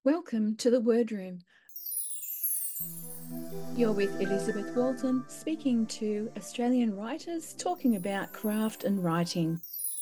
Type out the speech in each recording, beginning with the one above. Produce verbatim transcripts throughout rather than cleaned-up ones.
Welcome to the Word Room. You're with Elizabeth Walton, speaking to Australian writers talking about craft and writing.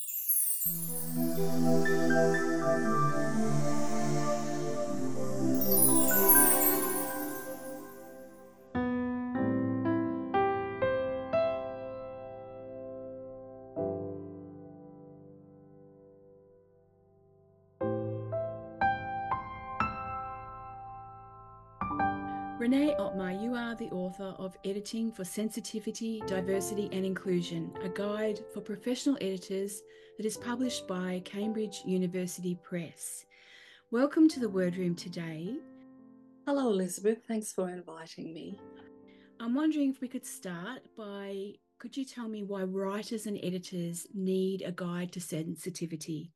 Renee Ottmar, you are the author of Editing for Sensitivity, Diversity and Inclusion, a guide for professional editors that is published by Cambridge University Press. Welcome to the Word Room today. Hello, Elizabeth. Thanks for inviting me. I'm wondering if we could start by, could you tell me why writers and editors need a guide to sensitivity?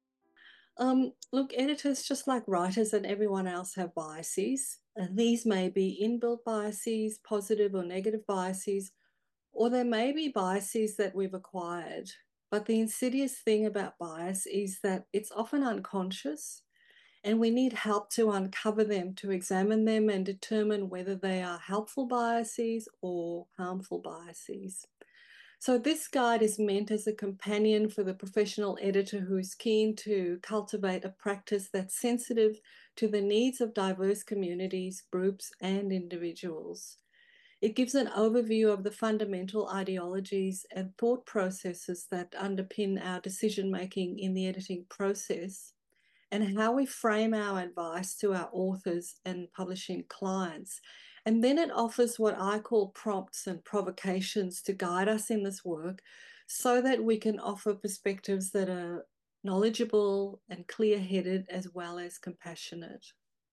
Um, look, editors, just like writers and everyone else, have biases. And these may be inbuilt biases, positive or negative biases, or there may be biases that we've acquired. But the insidious thing about bias is that it's often unconscious, and we need help to uncover them, to examine them and determine whether they are helpful biases or harmful biases. So, this guide is meant as a companion for the professional editor who is keen to cultivate a practice that's sensitive to the needs of diverse communities, groups, and individuals. It gives an overview of the fundamental ideologies and thought processes that underpin our decision making in the editing process and how we frame our advice to our authors and publishing clients. And then it offers what I call prompts and provocations to guide us in this work so that we can offer perspectives that are knowledgeable and clear headed as well as compassionate.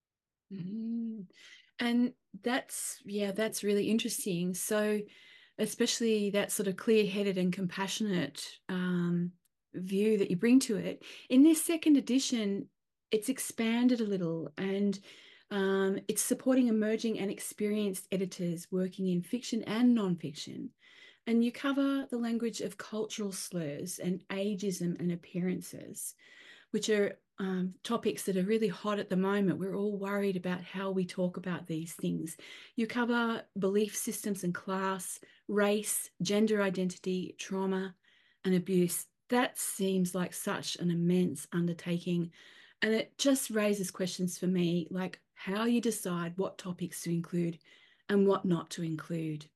Mm. And that's, yeah, that's really interesting. So, especially that sort of clear-headed and compassionate um, view that you bring to it. In this second edition, it's expanded a little and um, it's supporting emerging and experienced editors working in fiction and non-fiction. And you cover the language of cultural slurs and ageism and appearances, which are um, topics that are really hot at the moment. We're all worried about how we talk about these things. You cover belief systems and class, race, gender identity, trauma, and abuse. That seems like such an immense undertaking. And it just raises questions for me, like how you decide what topics to include and what not to include.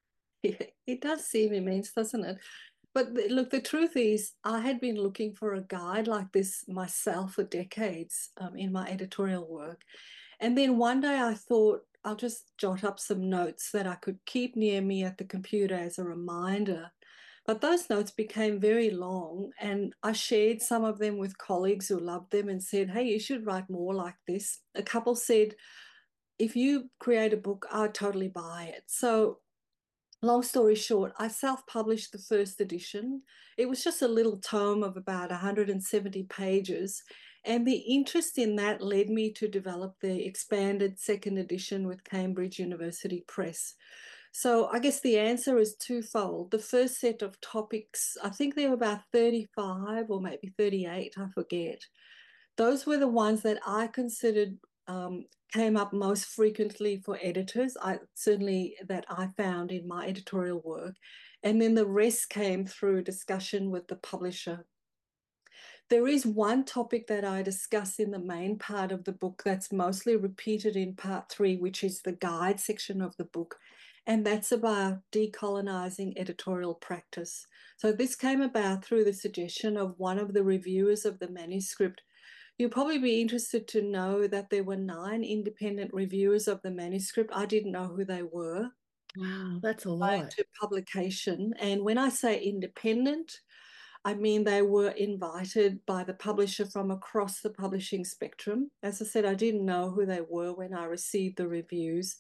It does seem immense, doesn't it? But the- look, the truth is, I had been looking for a guide like this myself for decades um, in my editorial work. And then one day I thought I'll just jot up some notes that I could keep near me at the computer as a reminder. But those notes became very long, and I shared some of them with colleagues who loved them and said, "Hey, you should write more like this." A couple said, "If you create a book, I'd totally buy it." So long story short, I self-published the first edition. It was just a little tome of about one hundred seventy pages. And the interest in that led me to develop the expanded second edition with Cambridge University Press. So I guess the answer is twofold. The first set of topics, I think there were about thirty-five or maybe thirty-eight, I forget. Those were the ones that I considered um, came up most frequently for editors. I certainly that I found in my editorial work, and then the rest came through discussion with the publisher. There is one topic that I discuss in the main part of the book that's mostly repeated in part three, which is the guide section of the book. And that's about decolonizing editorial practice. So, this came about through the suggestion of one of the reviewers of the manuscript. You'll probably be interested to know that there were nine independent reviewers of the manuscript. I didn't know who they were Wow, that's a prior lot. to publication. And when I say independent, I mean they were invited by the publisher from across the publishing spectrum. As I said, I didn't know who they were when I received the reviews.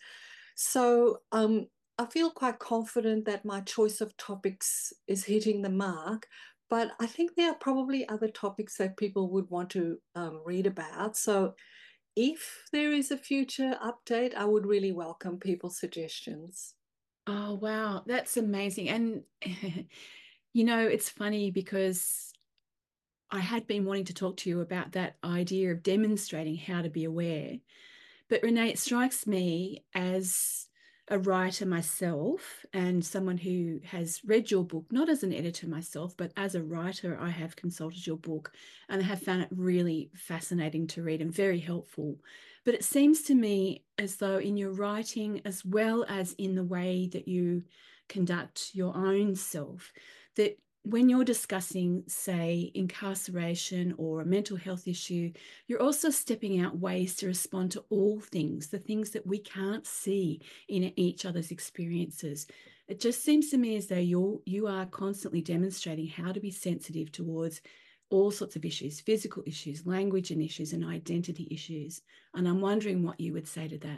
So um, I feel quite confident that my choice of topics is hitting the mark. But I think there are probably other topics that people would want to um, read about. So if there is a future update, I would really welcome people's suggestions. Oh, wow. That's amazing. And, you know, it's funny because I had been wanting to talk to you about that idea of demonstrating how to be aware. But Renee, it strikes me as a writer myself and someone who has read your book, not as an editor myself, but as a writer, I have consulted your book and I have found it really fascinating to read and very helpful. But it seems to me as though in your writing, as well as in the way that you conduct your own self, that when you're discussing, say, incarceration or a mental health issue, you're also stepping out ways to respond to all things, the things that we can't see in each other's experiences. It just seems to me as though you're you are constantly demonstrating how to be sensitive towards all sorts of issues, physical issues, language and issues, and identity issues. And I'm wondering what you would say to that.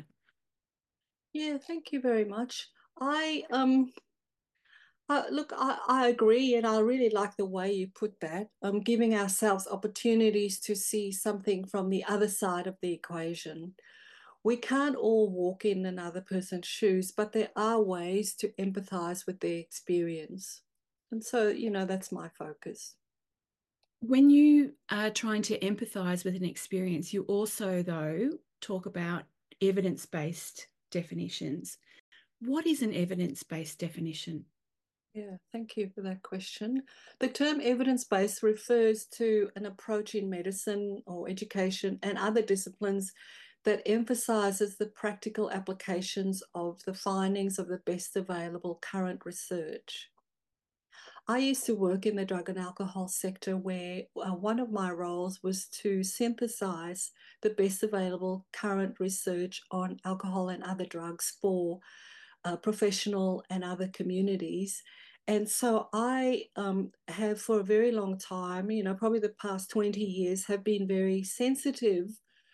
Yeah, thank you very much. I um uh, look, I, I agree, and I really like the way you put that. Um, giving ourselves opportunities to see something from the other side of the equation. We can't all walk in another person's shoes, but there are ways to empathize with their experience. And so, you know, that's my focus. When you are trying to empathize with an experience, you also, though, talk about evidence based definitions. What is an evidence based definition? Yeah, thank you for that question. The term evidence-based refers to an approach in medicine or education and other disciplines that emphasizes the practical applications of the findings of the best available current research. I used to work in the drug and alcohol sector where uh, one of my roles was to synthesize the best available current research on alcohol and other drugs for uh, professional and other communities. And so I um, have for a very long time, you know, probably the past twenty years, have been very sensitive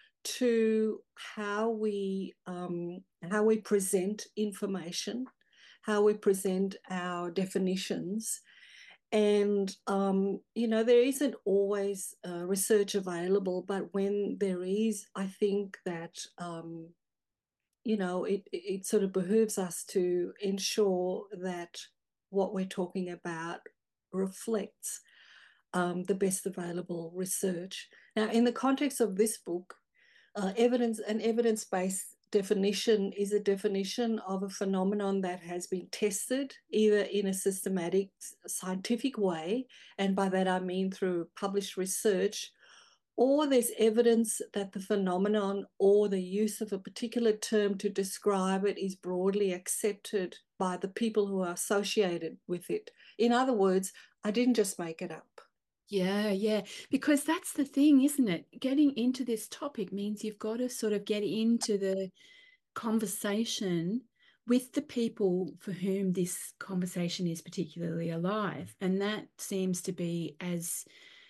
to how we um, how we present information, how we present our definitions. And, um, you know, there isn't always uh, research available, but when there is, I think that um, you know, it, it sort of behooves us to ensure that what we're talking about reflects um, the best available research. Now, in the context of this book, uh, evidence an evidence-based definition is a definition of a phenomenon that has been tested either in a systematic scientific way, and by that I mean through published research, or there's evidence that the phenomenon or the use of a particular term to describe it is broadly accepted by the people who are associated with it. In other words, I didn't just make it up. Yeah, yeah, because that's the thing, isn't it? Getting into this topic means you've got to sort of get into the conversation with the people for whom this conversation is particularly alive. And that seems to be as,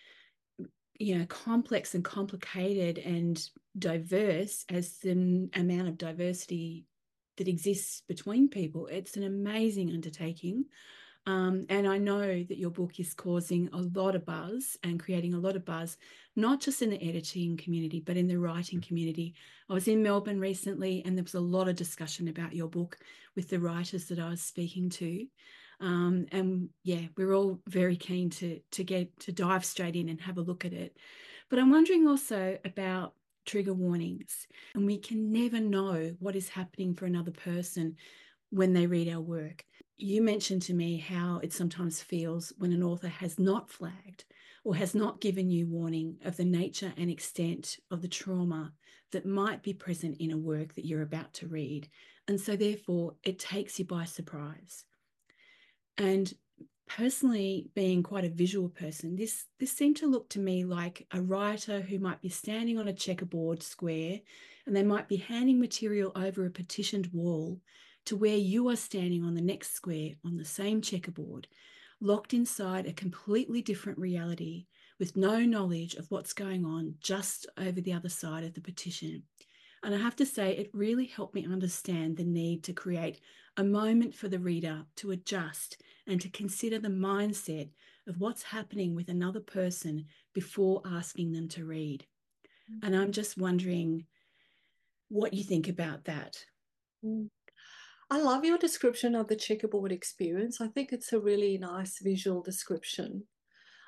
you know, complex and complicated and diverse as the amount of diversity that exists between people. It's an amazing undertaking. Um, and I know that your book is causing a lot of buzz and creating a lot of buzz, not just in the editing community, but in the writing community. I was in Melbourne recently and there was a lot of discussion about your book with the writers that I was speaking to. Um, and yeah, we're all very keen to, to get to dive straight in and have a look at it. But I'm wondering also about trigger warnings. And we can never know what is happening for another person when they read our work. You mentioned to me how it sometimes feels when an author has not flagged or has not given you warning of the nature and extent of the trauma that might be present in a work that you're about to read. And so, therefore, it takes you by surprise. And personally, being quite a visual person, this this seemed to look to me like a writer who might be standing on a checkerboard square and they might be handing material over a partitioned wall to where you are standing on the next square on the same checkerboard, locked inside a completely different reality with no knowledge of what's going on just over the other side of the partition. And I have to say, it really helped me understand the need to create a moment for the reader to adjust and to consider the mindset of what's happening with another person before asking them to read. And I'm just wondering what you think about that. Mm. I love your description of the checkerboard experience. I think it's a really nice visual description.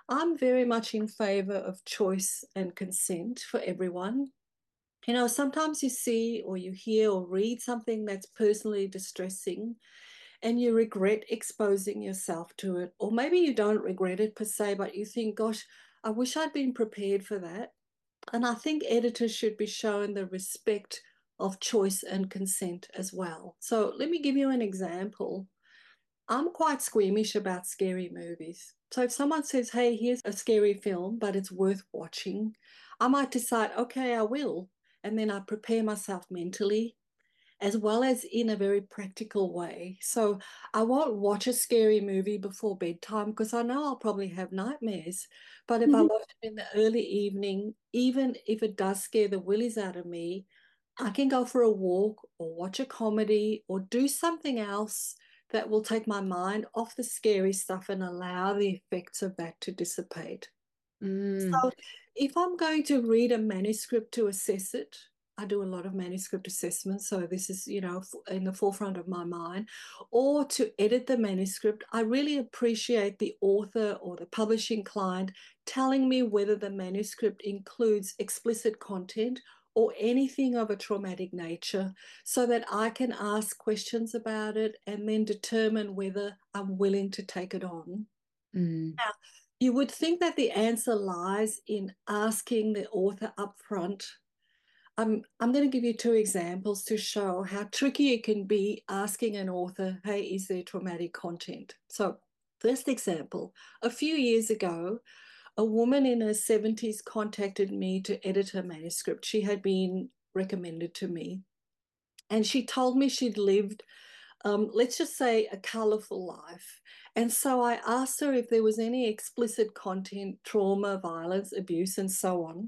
I'm very much in favor of choice and consent for everyone. You know, sometimes you see or you hear or read something that's personally distressing and you regret exposing yourself to it. Or maybe you don't regret it per se, but you think, gosh, I wish I'd been prepared for that. And I think editors should be shown the respect of choice and consent as well. So let me give you an example. I'm quite squeamish about scary movies. So if someone says, hey, here's a scary film, but it's worth watching, I might decide, okay, I will. And then I prepare myself mentally as well as in a very practical way. So I won't watch a scary movie before bedtime because I know I'll probably have nightmares. But if I Mhm. watch it in the early evening, even if it does scare the willies out of me, I can go for a walk or watch a comedy or do something else that will take my mind off the scary stuff and allow the effects of that to dissipate. Mm. So if I'm going to read a manuscript to assess it, I do a lot of manuscript assessments, so this is, you know, in the forefront of my mind, or to edit the manuscript, I really appreciate the author or the publishing client telling me whether the manuscript includes explicit content or anything of a traumatic nature so that I can ask questions about it and then determine whether I'm willing to take it on. Mm. Now, you would think that the answer lies in asking the author up front. I'm, I'm going to give you two examples to show how tricky it can be asking an author, hey, is there traumatic content? So, first example, a few years ago, a woman in her seventies contacted me to edit her manuscript. She had been recommended to me, and she told me she'd lived um, let's just say, a colorful life. And so I asked her if there was any explicit content, trauma, violence, abuse, and so on.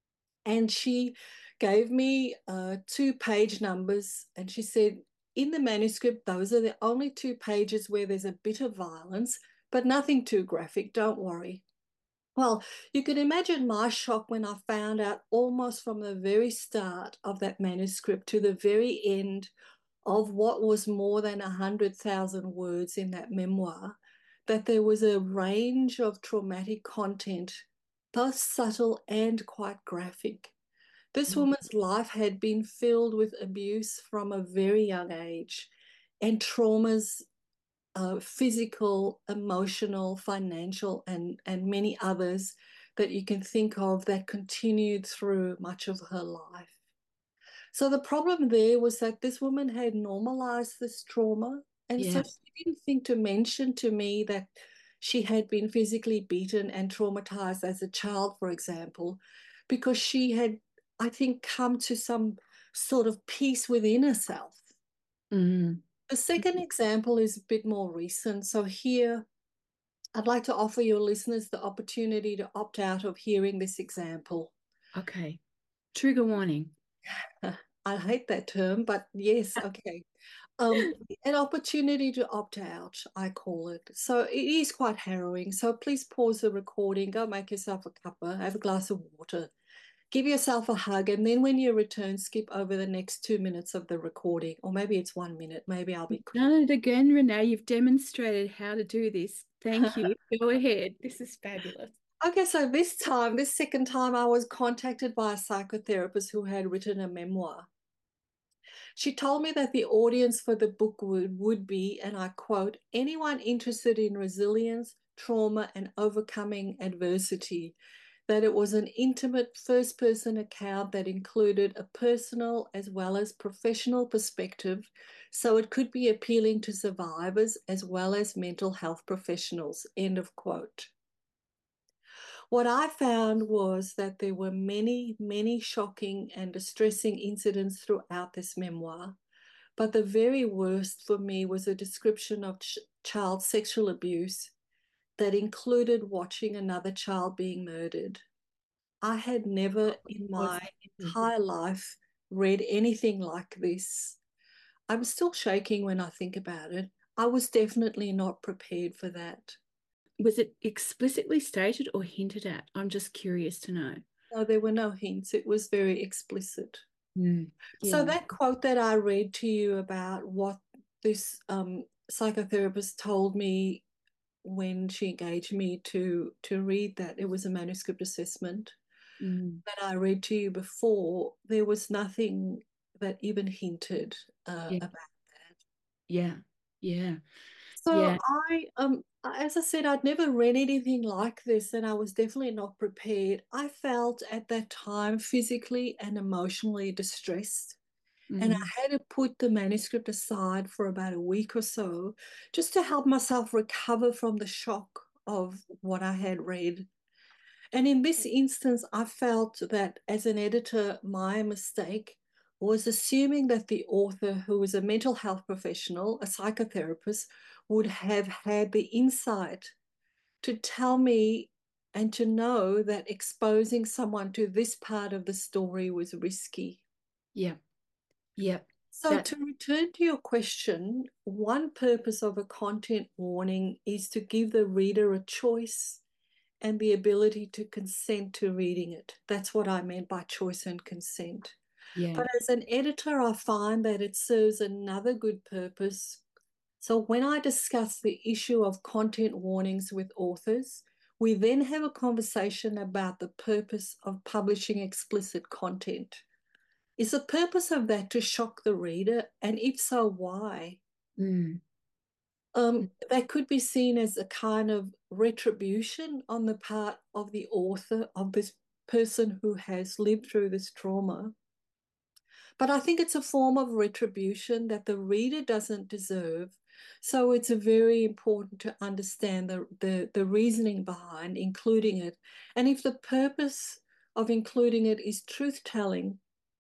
And she gave me uh, two page numbers and she said, in the manuscript, those are the only two pages where there's a bit of violence, but nothing too graphic, don't worry. Well, you can imagine my shock when I found out almost from the very start of that manuscript to the very end of what was more than one hundred thousand words in that memoir, that there was a range of traumatic content, both subtle and quite graphic. This Mm. woman's life had been filled with abuse from a very young age and traumas, uh, physical, emotional, financial, and, and many others that you can think of that continued through much of her life. So the problem there was that this woman had normalized this trauma. And so Yeah. she didn't think to mention to me that she had been physically beaten and traumatized as a child, for example, because she had, I think, come to some sort of peace within herself. Mm. The second example is a bit more recent. So here, I'd like to offer your listeners the opportunity to opt out of hearing this example. Okay. Trigger warning. I hate that term, but yes, okay. Um, an opportunity to opt out, I call it. So it is quite harrowing. So please pause the recording, go make yourself a cuppa, have a glass of water, give yourself a hug, and then when you return, skip over the next two minutes of the recording, or maybe it's one minute. Maybe I'll be quick. Done it again, Renee. You've demonstrated how to do this. Thank you. Go ahead. This is fabulous. Okay, so this time, this second time, I was contacted by a psychotherapist who had written a memoir. She told me that the audience for the book would, would be, and I quote, anyone interested in resilience, trauma, and overcoming adversity. That it was an intimate first person account that included a personal as well as professional perspective, so it could be appealing to survivors as well as mental health professionals. End of quote. What I found was that there were many, many shocking and distressing incidents throughout this memoir. But the very worst for me was a description of ch- child sexual abuse that included watching another child being murdered. I had never in Was my entire life read anything like this. I'm still shaking when I think about it. I was definitely not prepared for that. was it explicitly stated or hinted at? I'm just curious to know. No, there were no hints. It was very explicit. Mm. So Yeah. that quote that I read to you about what this um, psychotherapist told me when she engaged me to to read that. It was a manuscript assessment Mm. that I read to you before. There was nothing that even hinted uh, Yeah. about that. Yeah. Yeah. So Yeah. I, um, as I said, I'd never read anything like this, and I was definitely not prepared. I felt at that time physically and emotionally distressed, and Mm. I had to put the manuscript aside for about a week or so just to help myself recover from the shock of what I had read. And in this instance, I felt that as an editor, my mistake was assuming that the author, who was a mental health professional, a psychotherapist, would have had the insight to tell me and to know that exposing someone to this part of the story was risky. Yeah. Yeah. So, That. to return to your question, one purpose of a content warning is to give the reader a choice and the ability to consent to reading it. That's what I meant by choice and consent. Yeah. But as an editor, I find that it serves another good purpose. So when I discuss the issue of content warnings with authors, we then have a conversation about the purpose of publishing explicit content. Is the purpose of that to shock the reader? And if so, why? Mm. Um, that could be seen as a kind of retribution on the part of the author, of this person who has lived through this trauma. But I think it's a form of retribution that the reader doesn't deserve. So it's very important to understand the, the, the reasoning behind including it. And if the purpose of including it is truth telling,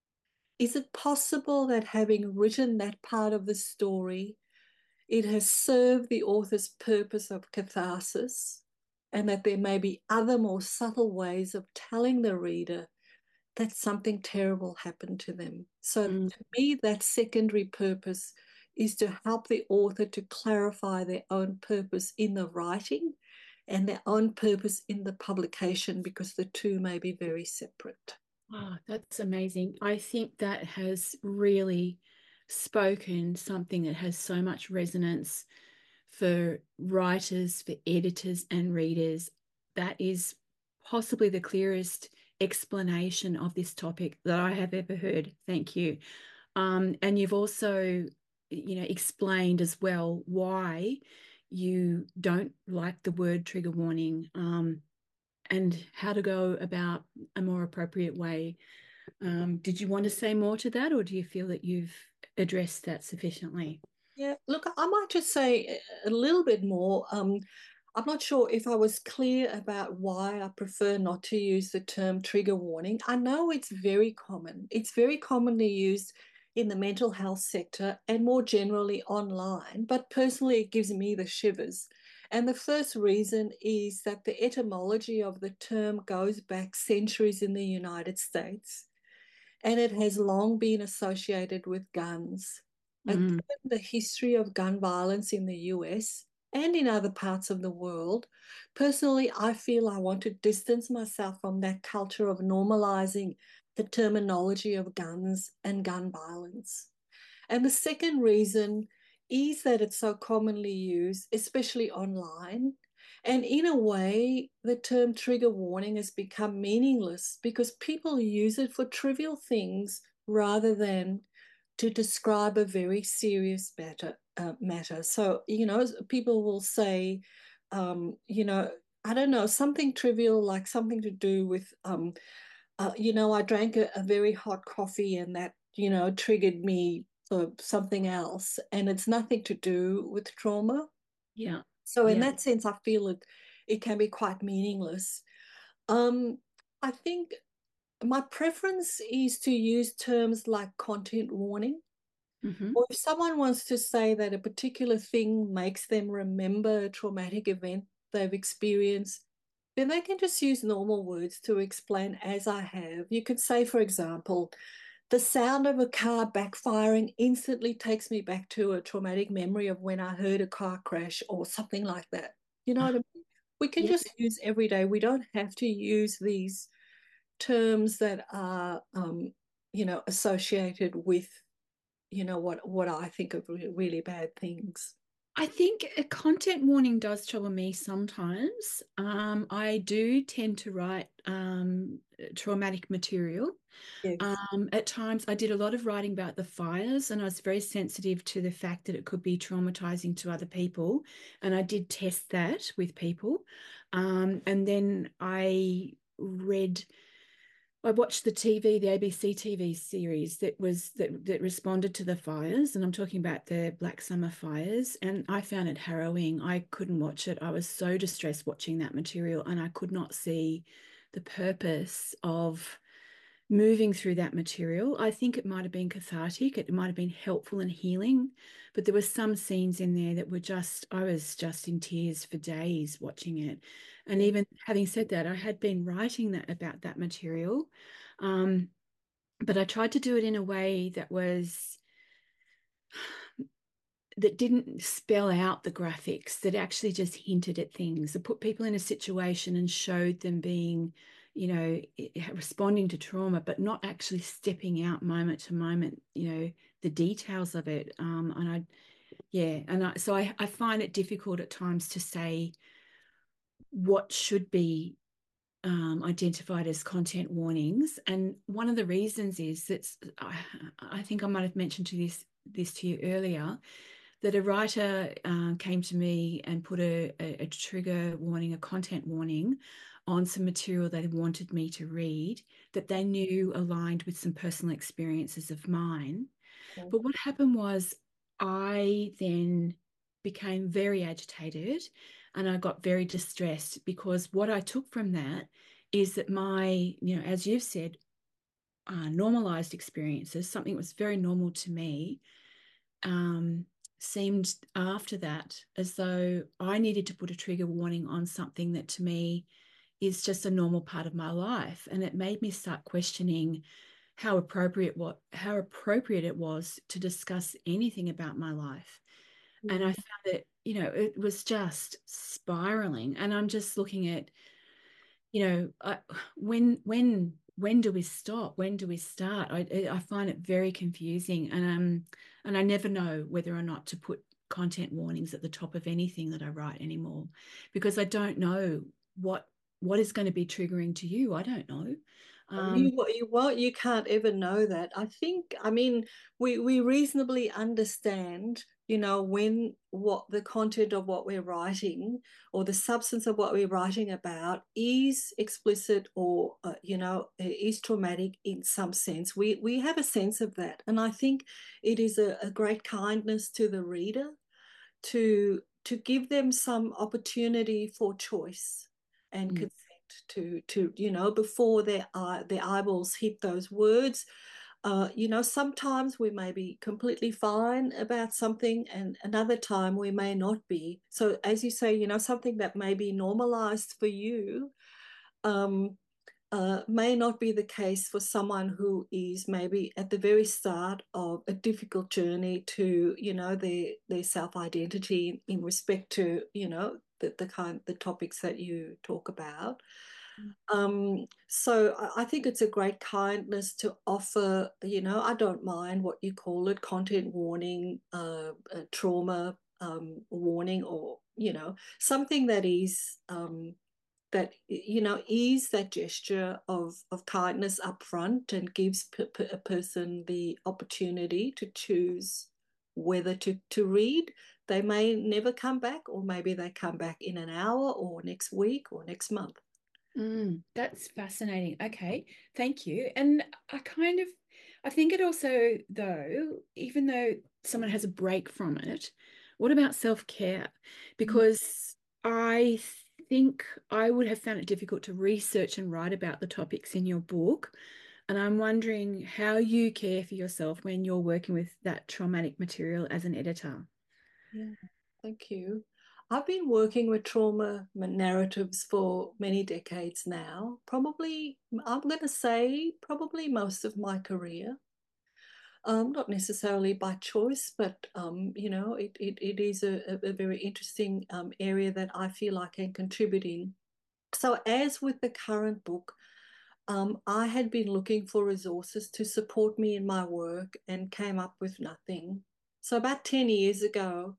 is it possible that having written that part of the story, it has served the author's purpose of catharsis, and that there may be other more subtle ways of telling the reader that something terrible happened to them? So, Mm. to me, that secondary purpose is to help the author to clarify their own purpose in the writing and their own purpose in the publication, because the two may be very separate. Oh, that's amazing. I think that has really spoken something that has so much resonance for writers, for editors, and readers. That is possibly the clearest explanation of this topic that I have ever heard. Thank you. Um, and you've also, you know, explained as well why you don't like the word trigger warning, um, and how to go about a more appropriate way. Um, did you want to say more to that, or do you feel that you've addressed that sufficiently? Yeah, look, I might just say a little bit more. Um, I'm not sure if I was clear about why I prefer not to use the term trigger warning. I know it's very common. It's very commonly used in the mental health sector and more generally online, but personally, it gives me the shivers. And the first reason is that the etymology of the term goes back centuries in the United States, and it has long been associated with guns. Uh, Mm. given the history of gun violence in the U S and in other parts of the world, personally, I feel I want to distance myself from that culture of normalizing the terminology of guns and gun violence. And the second reason is that it's so commonly used, especially online. And in a way, the term trigger warning has become meaningless because people use it for trivial things rather than to describe a very serious matter. Uh, matter. So, you know, people will say, um, you know, I don't know, something trivial like something to do with, um, uh, you know, I drank a, a very hot coffee and that, you know, triggered me for something else. And it's nothing to do with trauma. Yeah. So in Yeah. that sense, I feel it it can be quite meaningless. Um, I think my preference is to use terms like content warning. Hmm. Or if someone wants to say that a particular thing makes them remember a traumatic event they've experienced, then they can just use normal words to explain, as I have. You could say, for example, the sound of a car backfiring instantly takes me back to a traumatic memory of when I heard a car crash or something like that. You know what I mean? We can Yeah. just use every day. We don't have to use these terms that are, um, you know, associated with, you know, what what I think of really bad things. I think a content warning does trouble me sometimes. Um, I do tend to write um, traumatic material. Yes. Um, at times, I did a lot of writing about the fires, and I was very sensitive to the fact that it could be traumatizing to other people. And I did test that with people. Um, and then I read I watched the T V, the A B C T V series that was that that responded to the fires, and I'm talking about the Black Summer fires, and I found it harrowing. I couldn't watch it. I was so distressed watching that material, and I could not see the purpose of moving through that material. I think it might have been cathartic, it might have been helpful and healing, but there were some scenes in there that were just, I was just in tears for days watching it. And Yeah. even having said that, I had been writing that about that material. Um, but I tried to do it in a way that was that didn't spell out the graphics, that actually just hinted at things, that put people in a situation and showed them being, you know, responding to trauma, but not actually stepping out moment to moment, you know, the details of it. Um, and I, yeah, and I, so I, I find it difficult at times to say what should be um, identified as content warnings. And one of the reasons is that I, I think I might have mentioned to this this to you earlier, that a writer uh, came to me and put a, a, a trigger warning, a content warning on some material they wanted me to read that they knew aligned with some personal experiences of mine. Okay. But what happened was I then became very agitated and I got very distressed because what I took from that is that my, you know, as you've said, uh, normalized experiences, something that was very normal to me, um, seemed after that as though I needed to put a trigger warning on something that to me is just a normal part of my life. And it made me start questioning how appropriate what how appropriate it was to discuss anything about my life. And I Mm. found that, you know, it was just spiraling. And I'm just looking at, you know, I, when when when do we stop? When do we start? I I find it very confusing, and um, and I never know whether or not to put content warnings at the top of anything that I write anymore, because I don't know what what is going to be triggering to you. I don't know. Um, You, you won't, you can't ever know that. I think, I mean, we, we reasonably understand, you know, when what the content of what we're writing or the substance of what we're writing about is explicit or, uh, you know, is traumatic in some sense. We, we have a sense of that. And I think it is a, a great kindness to the reader to to give them some opportunity for choice and mm, consent to to you know before their eye their eyeballs hit those words. Uh, you know, sometimes we may be completely fine about something, and another time we may not be. So, as you say, you know, something that may be normalized for you um, uh, may not be the case for someone who is maybe at the very start of a difficult journey to, you know, their their self-identity in, in respect to, you know, the, the kind the topics that you talk about. Um, so I, I think it's a great kindness to offer, you know, I don't mind what you call it, content warning, uh, uh, trauma um, warning, or, you know, something that is um, that you know is that gesture of of kindness up front and gives p- p- a person the opportunity to choose whether to to read. They may never come back, or maybe they come back in an hour or next week or next month. mm, that's fascinating. Okay, thank you. And I kind of, I think it also, though, even though someone has a break from it, what about self-care? Because I think I would have found it difficult to research and write about the topics in your book. And I'm wondering how you care for yourself when you're working with that traumatic material as an editor. Yeah, thank you. I've been working with trauma narratives for many decades now, probably, I'm going to say, probably most of my career. Um, not necessarily by choice, but um, you know, it, it, it is a, a very interesting um, area that I feel I can contribute in. So, as with the current book, um, I had been looking for resources to support me in my work and came up with nothing. So, about ten years ago,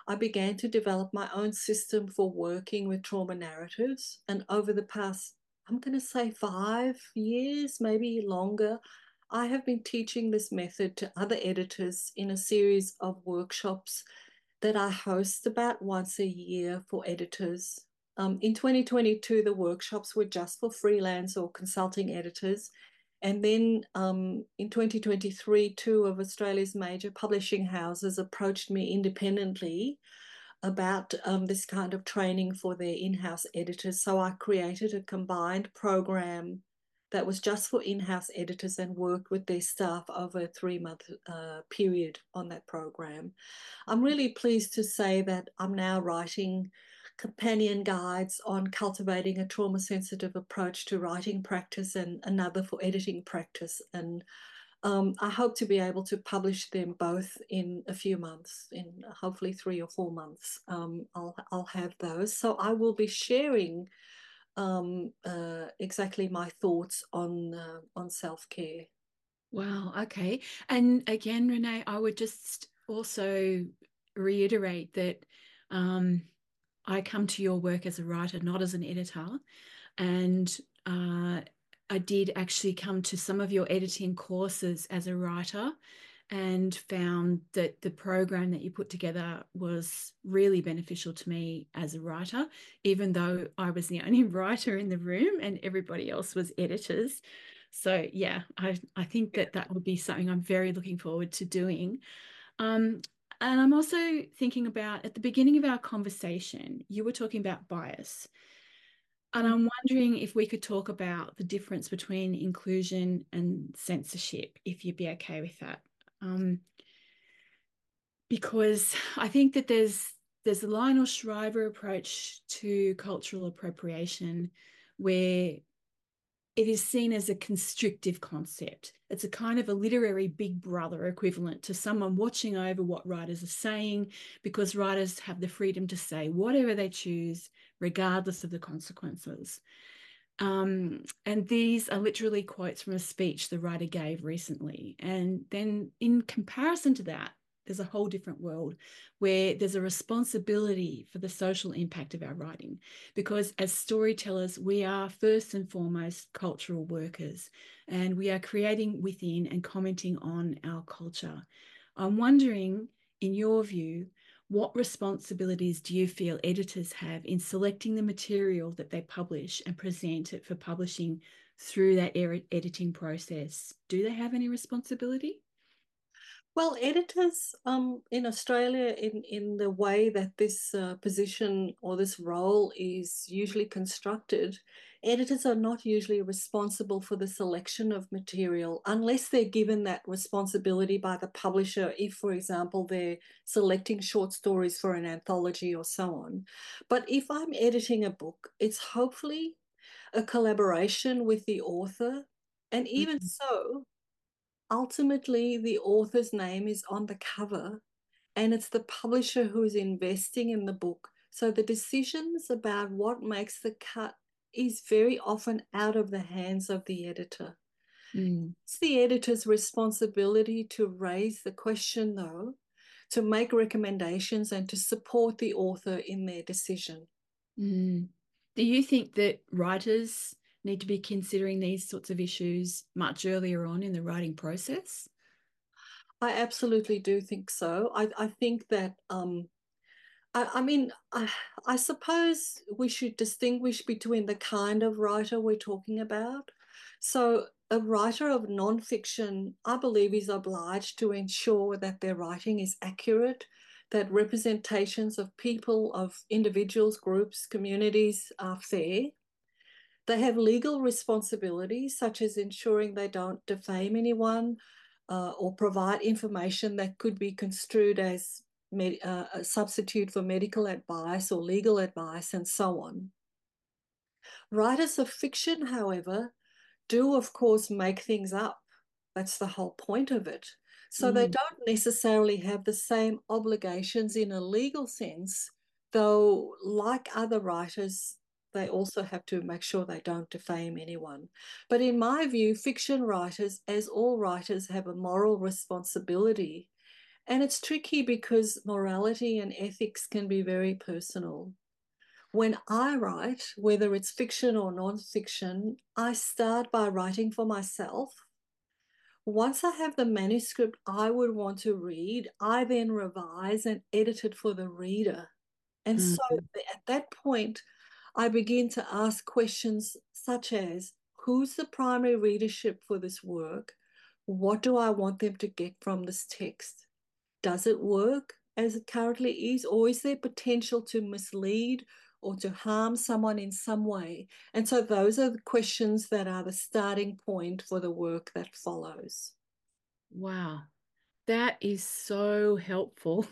I began to develop my own system for working with trauma narratives. And over the past, I'm going to say five years, maybe longer, I have been teaching this method to other editors in a series of workshops that I host about once a year for editors. Um, in twenty twenty-two, the workshops were just for freelance or consulting editors. And then um, in twenty twenty-three, two of Australia's major publishing houses approached me independently about um, this kind of training for their in-house editors. So I created a combined program that was just for in-house editors and worked with their staff over a three-month uh, period on that program. I'm really pleased to say that I'm now writing companion guides on cultivating a trauma-sensitive approach to writing practice and another for editing practice. And um, I hope to be able to publish them both in a few months, in hopefully three or four months. Um, I'll, I'll have those. So I will be sharing um, uh, exactly my thoughts on, uh, on self-care. Wow. Okay. And again, Renee, I would just also reiterate that um, I come to your work as a writer, not as an editor. And uh, I did actually come to some of your editing courses as a writer and found that the program that you put together was really beneficial to me as a writer, even though I was the only writer in the room and everybody else was editors. So yeah, I, I think that that would be something I'm very looking forward to doing. Um, and I'm also thinking about at the beginning of our conversation, you were talking about bias. And I'm wondering if we could talk about the difference between inclusion and censorship, if you'd be okay with that. Um, because I think that there's there's a Lionel Shriver approach to cultural appropriation where it is seen as a constrictive concept. It's a kind of a literary big brother equivalent to someone watching over what writers are saying, because writers have the freedom to say whatever they choose, regardless of the consequences. Um, and these are literally quotes from a speech the writer gave recently. And then in comparison to that, there's a whole different world where there's a responsibility for the social impact of our writing. Because as storytellers, we are first and foremost cultural workers, and we are creating within and commenting on our culture. I'm wondering, in your view, what responsibilities do you feel editors have in selecting the material that they publish and present it for publishing through that editing process? Do they have any responsibility? Well, editors um, in Australia, in, in the way that this uh, position or this role is usually constructed, editors are not usually responsible for the selection of material unless they're given that responsibility by the publisher, if, for example, they're selecting short stories for an anthology or so on. But if I'm editing a book, it's hopefully a collaboration with the author. And even Mm, so, ultimately the author's name is on the cover and it's the publisher who is investing in the book. So the decisions about what makes the cut is very often out of the hands of the editor. mm, It's the editor's responsibility to raise the question, though, to make recommendations and to support the author in their decision. mm. Do you think that writers need to be considering these sorts of issues much earlier on in the writing process? I absolutely do think so. I, I think that um, I, I mean, I, I suppose we should distinguish between the kind of writer we're talking about. So, a writer of nonfiction, I believe, is obliged to ensure that their writing is accurate, that representations of people, of individuals, groups, communities are fair. They have legal responsibilities, such as ensuring they don't defame anyone uh, or provide information that could be construed as med- uh, a substitute for medical advice or legal advice, and so on. Writers of fiction, however, do, of course, make things up. That's the whole point of it. So they Mm, don't necessarily have the same obligations in a legal sense, though, like other writers, they also have to make sure they don't defame anyone. But in my view, fiction writers, as all writers, have a moral responsibility. And it's tricky because morality and ethics can be very personal. When I write, whether it's fiction or nonfiction, I start by writing for myself. Once I have the manuscript I would want to read, I then revise and edit it for the reader. And so Mm. at that point, I begin to ask questions such as, who's the primary readership for this work? What do I want them to get from this text? Does it work as it currently is, or is there potential to mislead or to harm someone in some way? And so those are the questions that are the starting point for the work that follows. Wow, that is so helpful.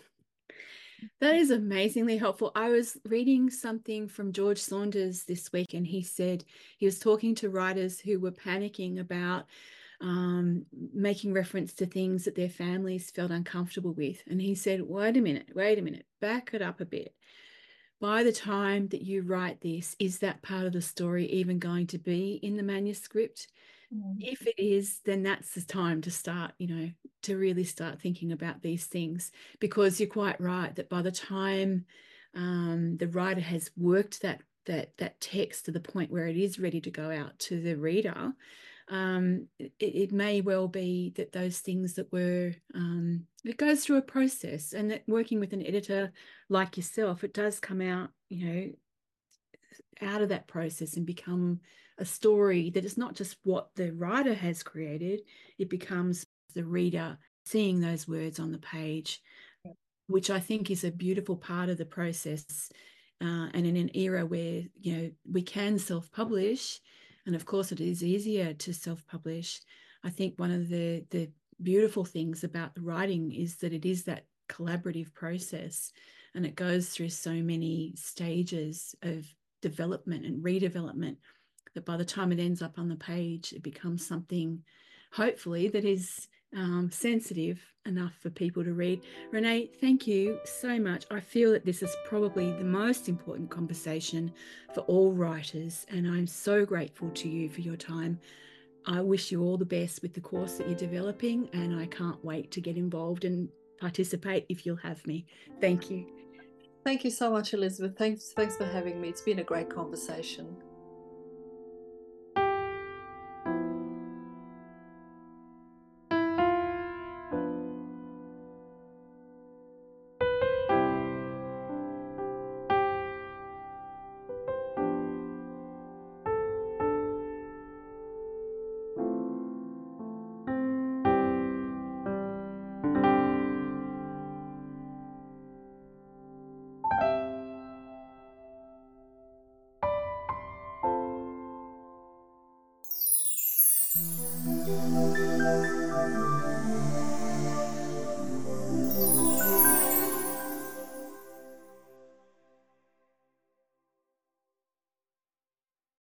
That is amazingly helpful. I was reading something from George Saunders this week, and he said he was talking to writers who were panicking about um, making reference to things that their families felt uncomfortable with. And he said, wait a minute, wait a minute, back it up a bit. By the time that you write this, is that part of the story even going to be in the manuscript? Mm. If it is, then that's the time to start, you know, to really start thinking about these things, because you're quite right that by the time um, the writer has worked that that that text to the point where it is ready to go out to the reader, um, it, it may well be that those things that were um, it goes through a process, and that working with an editor like yourself, it does come out, you know, out of that process and become a story that is not just what the writer has created, it becomes the reader seeing those words on the page, which I think is a beautiful part of the process. Uh, and in an era where, you know, we can self-publish, and of course it is easier to self-publish, I think one of the the beautiful things about the writing is that it is that collaborative process, and it goes through so many stages of development and redevelopment that by the time it ends up on the page, it becomes something, hopefully, that is um, sensitive enough for people to read. Renee, thank you so much. I feel that this is probably the most important conversation for all writers, and I'm so grateful to you for your time. I wish you all the best with the course that you're developing, and I can't wait to get involved and participate if you'll have me. Thank you. Thank you so much, Elizabeth. Thanks, thanks for having me. It's been a great conversation.